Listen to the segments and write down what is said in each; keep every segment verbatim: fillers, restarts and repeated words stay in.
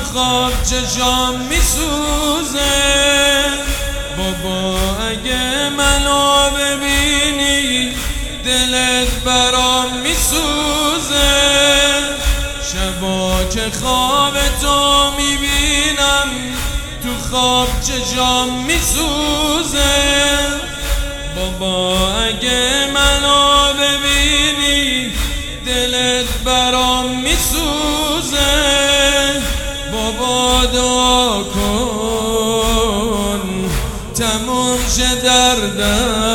خواب چشام میسوزه. بابا اگه منو ببینی دلت برام میسوزه. شبا که خواب تو میبینم تو خواب چشام میسوزه. بابا اگه منو ببینی دلت برام میسوزه. بابا دعا کن تموم شه دردم،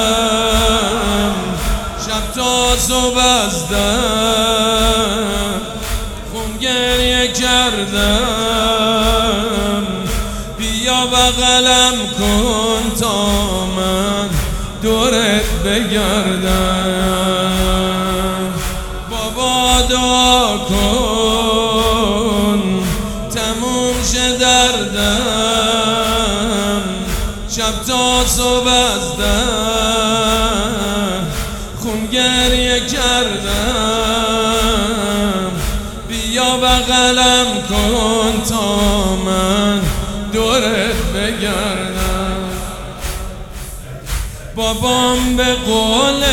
شب تا صبح از دم خون گریه کردم. بیا بغلم کن تا من دورت بگردم. بابا دعا کن تموم شه دردم، شب تا صبح از دم خون گریه کردم. بیا بغلم کن تا من دورت بگردم. بابام به قولش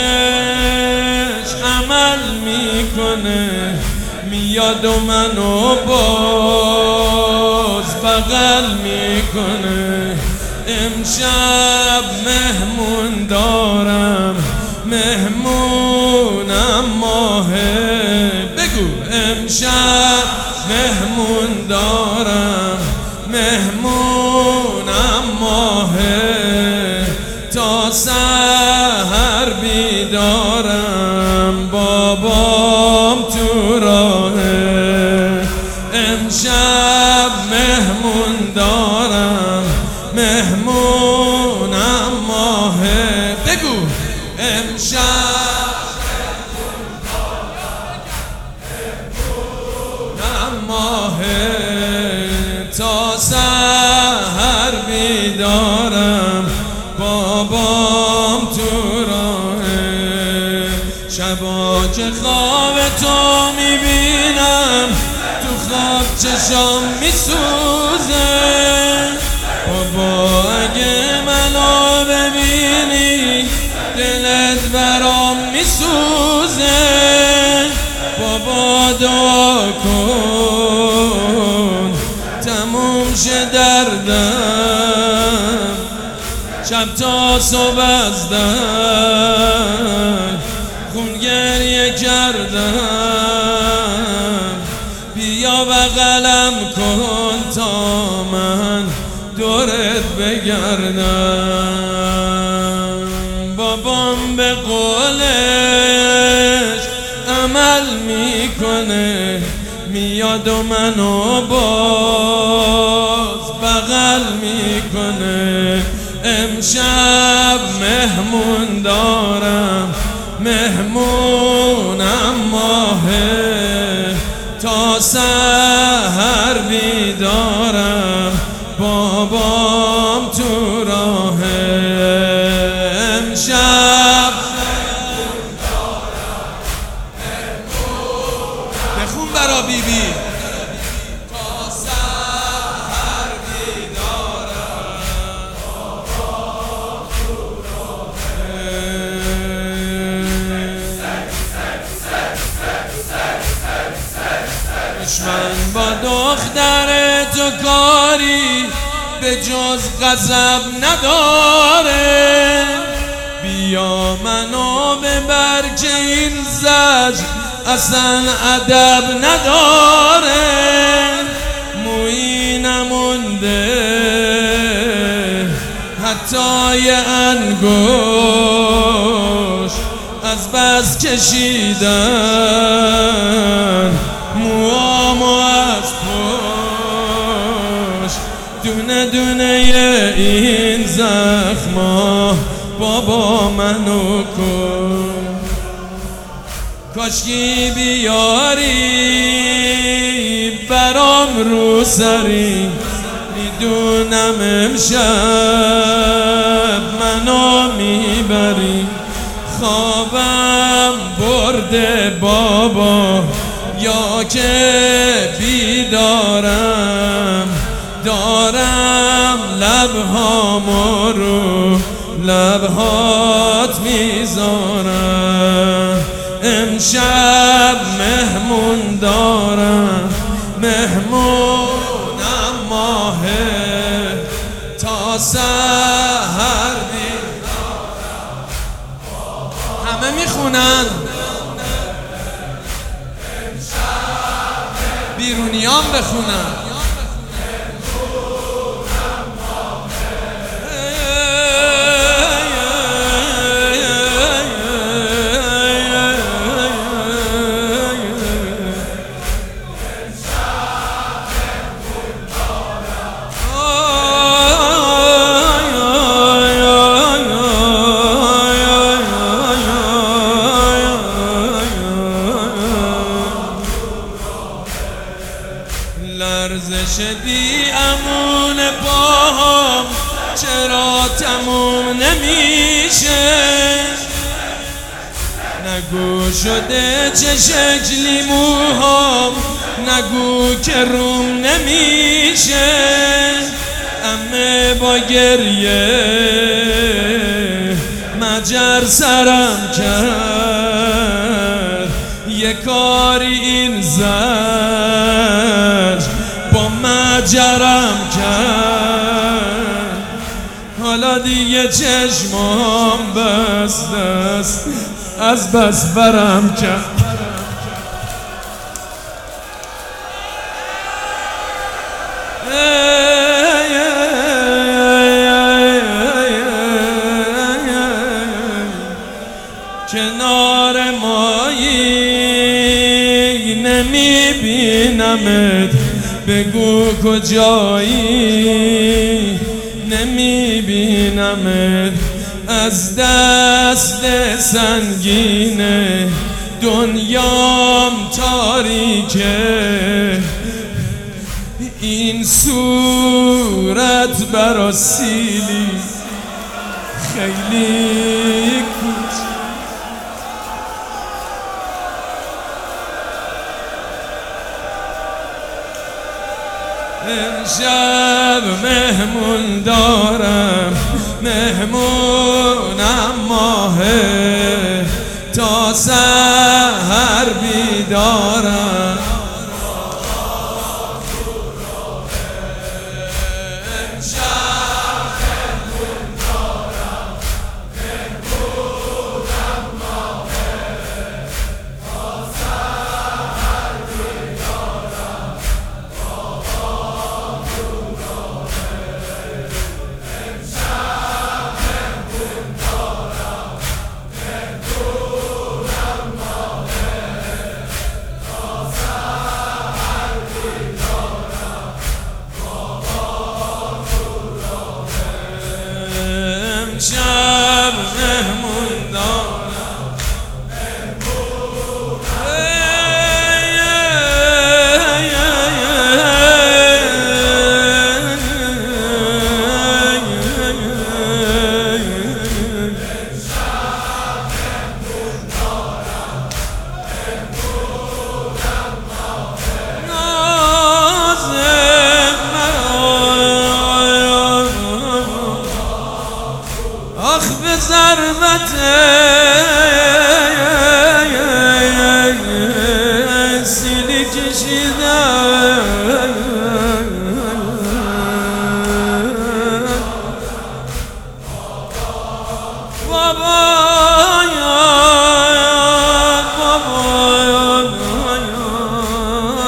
عمل میکنه، میاد و منو باز بغل میکنه. امشب مهمون دارم، مهمونم ماهه. بگو امشب مهمون دارم، مهمونم ماهه. تا سحر بیدارم، بابام تو راهه. امشب مهمون دارم، مهمونم ماهه. بگو امشب مهمونم ماهه. تا سحر بیدارم، بابام تو راهه. شبا که خواب تو میبینم تو خواب چشام میسوزه. بابا اگه منو ببینی دلت برام میسوزه. بابا دعا کن تموم شه دردم، شب تا صبح از دم خون گریه کردم. بیا بغلم کن تا من دورت بگردم. بابام به قولش عمل میکنه، میاد و منو باز بغل میکنه. امشب مهمون دارم، مهمونم ماهه. تا سحر بیدارم، بابام تو راهه. امشب مهمون دارم، مهمونم بخون برا بی بی. تا سحر بیدارم، بابام تو راهه. دشمن با دختر تو کاری به جز غضب نداره. بیا منو ببر که این زجر اصلا ادب نداره. مویی نمونده حتی یه انگوش، از بس کشیدن موامو از پشت. دونه دونه این زخما بابا منو کن. کاشکی بیاری برام رو سری، میدونم امشب منو میبری. خوابم برده بابا یا که بیدارم. دارم لبهامو رو لبهات میذارم، امشب مهمون دارم، مهمونم ماهه تا سحر بیدارم. همه میخونن بیرونیان بخونن. لرزش دیامون باهم چرا تموم نمیشه، نگو شده چه شکلی موهام، نگو که روم نمیشه. امه با گریه مجر سرم کرد، یه کاری این زد با مجرم کرد. حالا دیگه چشمام بسته است از بس برم کرد. کنار مایی نمیبینمت، بگو کجایی نمیبینمت. از دست سنگینه دنیام تاریکه، این صورت برا سیلی خیلی کوچ. امشب مهمون دارم، مهمونم ماهه تا سحر بیدارم. امشب مهمون دارم، آخ به ضربت سیلی کشیدم، بابایان بابایان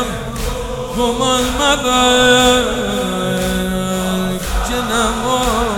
گمان مبر که نمار